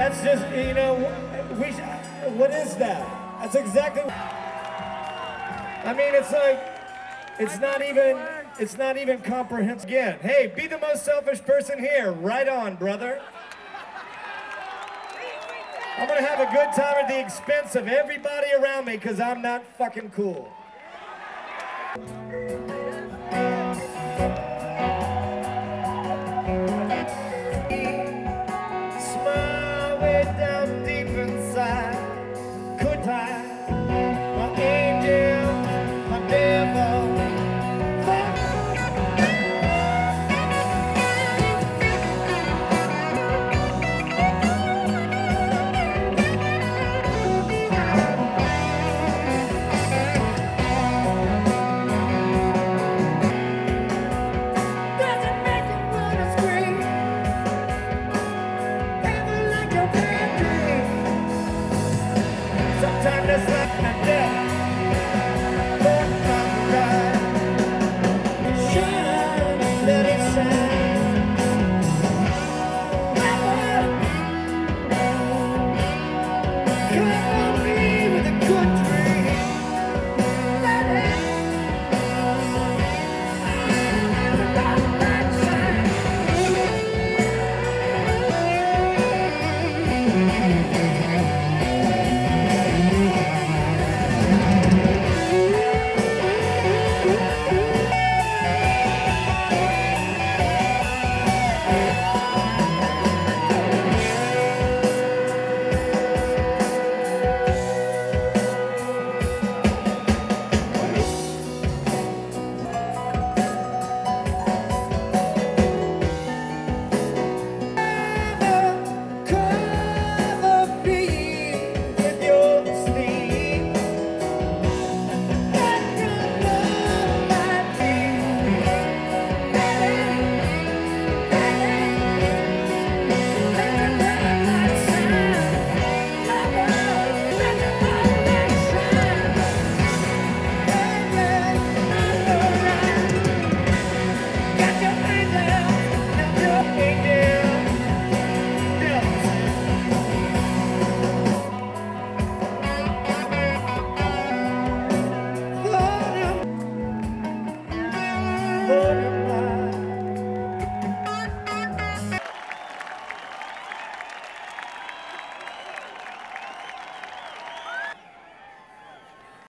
That's just, you know, what is that? That's exactly, I mean, it's like, it's not even comprehensive. Again, hey, be the most selfish person here. Right on, brother. I'm gonna have a good time at the expense of everybody around me because I'm not fucking cool.